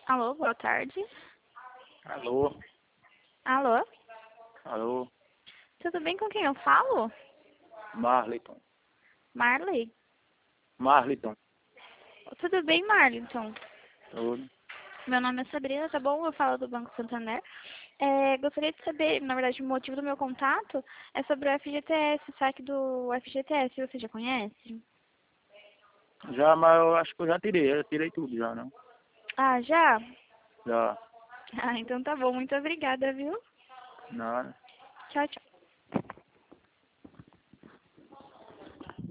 Alô, boa tarde. Alô, Alô, alô, tudo bem com quem eu falo? Marliton. Marley? Marliton. Tudo bem, Marlington? Tudo. Meu nome é Sabrina, tá bom? Eu falo do Banco Santander. Gostaria de saber, na verdade, o motivo do meu contato é sobre o FGTS, o saque do FGTS, você já conhece? Já, mas eu acho que eu tirei tudo já, não? Ah, já? Já, Ah, então tá bom, muito obrigada, viu? nada. Tchau, tchau.